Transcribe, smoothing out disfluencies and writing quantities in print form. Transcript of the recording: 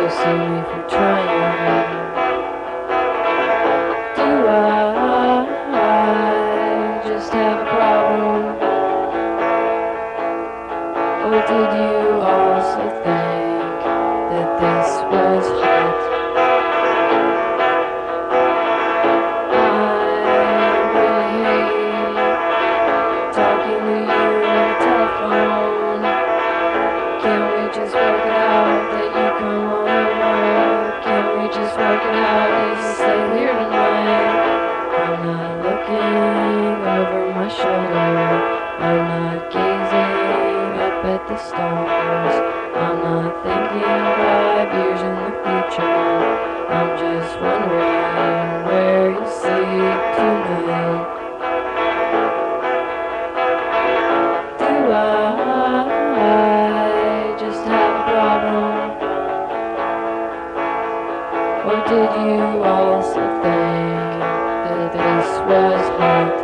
see me from trying. Do I just have a problem? Or did you also think that this was hot? I really hate talking to you on the telephone. Can't we just work it out that you come over? Can't we just work it out that you stay here tonight? I'm not looking over my shoulder. I'm not gazing up at the stars. I'm not thinking 5 years in the future. I'm just wondering where you sleep tonight. Do I just have a problem? Or did you also think that this was hot?